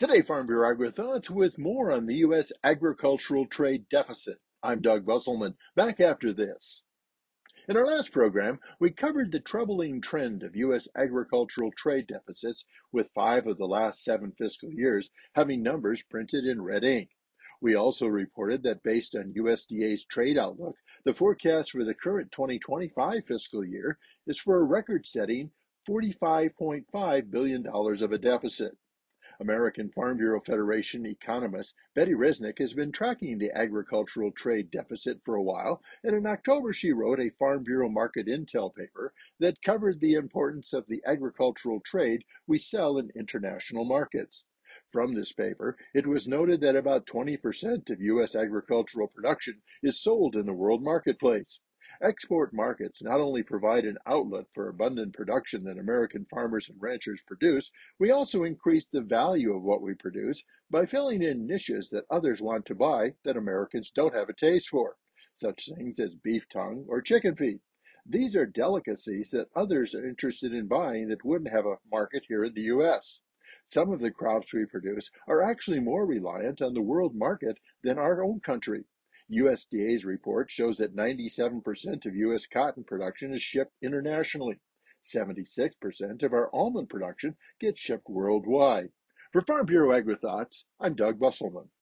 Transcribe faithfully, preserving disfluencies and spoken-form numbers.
Today, Farm Bureau Agri Thoughts with more on the U S agricultural trade deficit. I'm Doug Busselman, back after this. In our last program, we covered the troubling trend of U S agricultural trade deficits, with five of the last seven fiscal years having numbers printed in red ink. We also reported that based on U S D A's trade outlook, the forecast for the current twenty twenty-five fiscal year is for a record-setting forty-five point five billion dollars of a deficit. American Farm Bureau Federation economist Betty Resnick has been tracking the agricultural trade deficit for a while, and in October she wrote a Farm Bureau Market Intel paper that covered the importance of the agricultural trade we sell in international markets. From this paper, it was noted that about twenty percent of U S agricultural production is sold in the world marketplace. Export markets not only provide an outlet for abundant production that American farmers and ranchers produce, we also increase the value of what we produce by filling in niches that others want to buy that Americans don't have a taste for, such things as beef tongue or chicken feet. These are delicacies that others are interested in buying that wouldn't have a market here in the U S. Some of the crops we produce are actually more reliant on the world market than our own country. U S D A's report shows that ninety-seven percent of U S cotton production is shipped internationally. seventy-six percent of our almond production gets shipped worldwide. For Farm Bureau Agri Thoughts, I'm Doug Busselman.